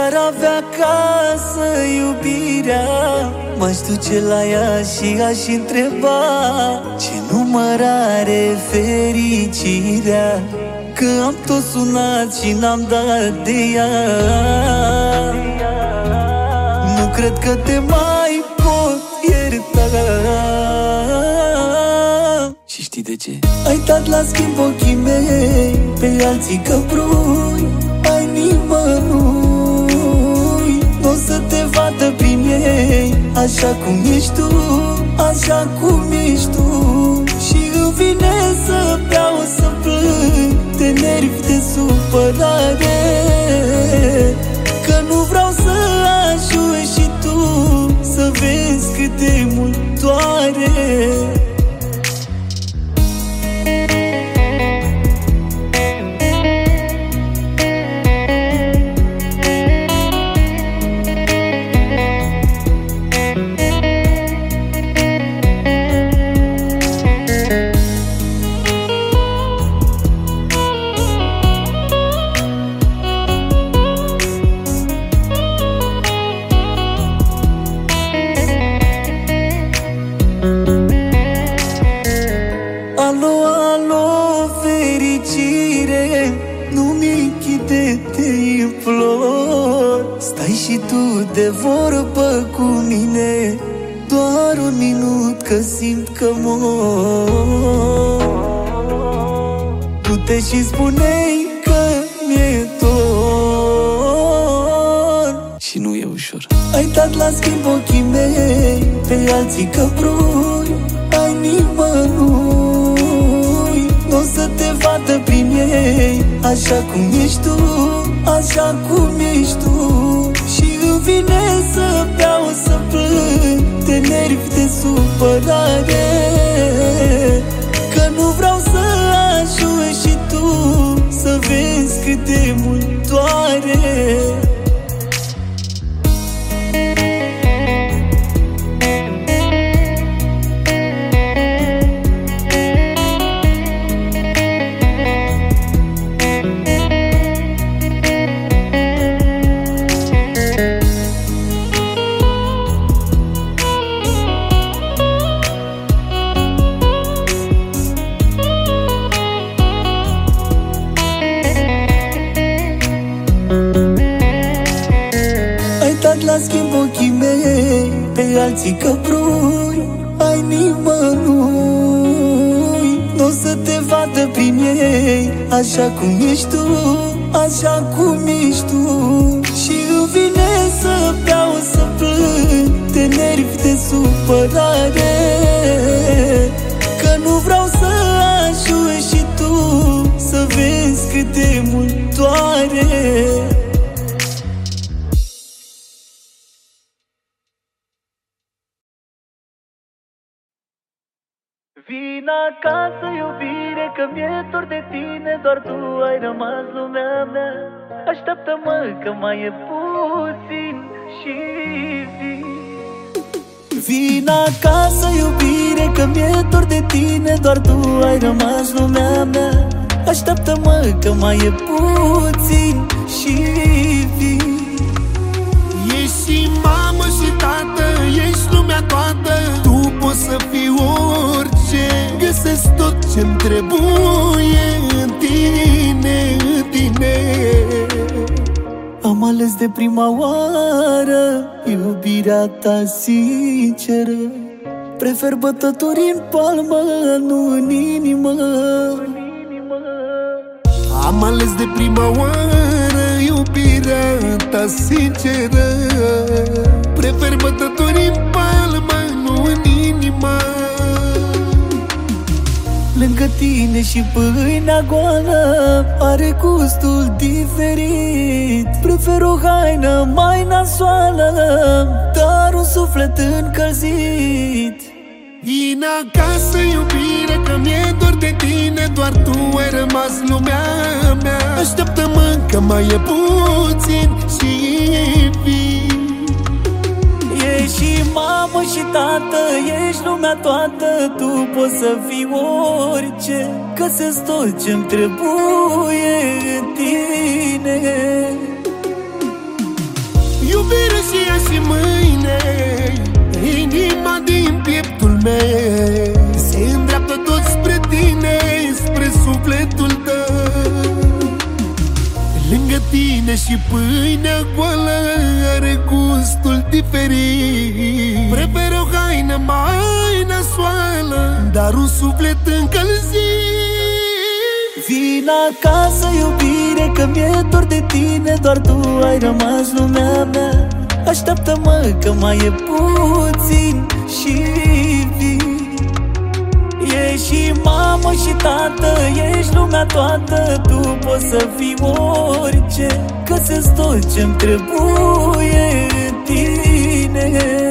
N-ar avea acasă iubirea, m-aș duce la ea și aș întreba ce număr are fericirea, că am tot sunat și n-am dat de ea. Nu cred că te mai pot ierta. Și știi de ce? Ai dat la schimb ochii mei pe alții căprui, ai nimănui n-o să te vadă prin ei, așa cum ești tu, așa cum ești tu. Și îmi vine să beau, să plâng de nervi, de supărare, că nu vreau să ajungi și tu să vezi cât de mult doare. Și tu de vorbă cu mine doar un minut, că simt că mor. Du-te și spune-i că mi-e dor. Și nu e ușor. Ai dat la schimb ochii mei pe alții căprui, ai nimănui n-o să te vadă prin ei, așa cum ești tu, așa cum ești tu. Și îmi vine să beau, să plâng de nervi, de supărare, că nu vreau să ajungi și tu să vezi cât de mult doare. La schimb ochii mei pe alții căprui, ai nimănui n-o să te vadă prin ei, așa cum ești tu, așa cum ești tu. Și îmi vine să beau, să plâng de nervi, de supărare, că nu vreau să ajungi și tu să vezi cât de mult doare. Vin acasă, iubire, că mi-e dor de tine, doar tu ai rămas lumea mea. Așteaptă-mă că mai e puțin și vin. Vin acasă, iubire, că mi-e dor de tine, doar tu ai rămas lumea mea. Așteaptă-mă că mai e puțin și vin. Ești și mamă și tată, ești lumea toată, tu poți să fii orice, găsesc tot ce-mi trebuie în tine, în tine. Am ales de prima oară iubirea ta sinceră, prefer bătături în palmă, nu în inimă. Am ales de prima oară iubirea ta sinceră, prefer bătături în palmă, nu în inimă. Lângă tine și pâinea goală are gustul diferit. Prefer o haină mai nasoală, dar un suflet încălzit. Vin acasă, iubire, că mi-e dor de tine, doar tu ai rămas lumea mea. Așteaptă-mă că mai e puțin și vin. Ești și mamă și tată, ești lumea toată, tu poți să fii orice, găsesc tot ce-mi trebuie în tine. iubire și ea și mâine, inima din pieptul meu se îndreaptă tot spre tine, spre sufletul tău. Lângă tine și pâinea goală are gustul diferit. Prefer o haină mai nasoală, dar un suflet încălzit. Vino acasă, iubire, că mi-e dor de tine, doar tu ai rămas lumea mea. Așteaptă-mă că mai e puțin și vii. Ești și mamă și tată, ești lumea toată, tu poți să fii orice. Găsesc tot ce-mi trebuie în tine.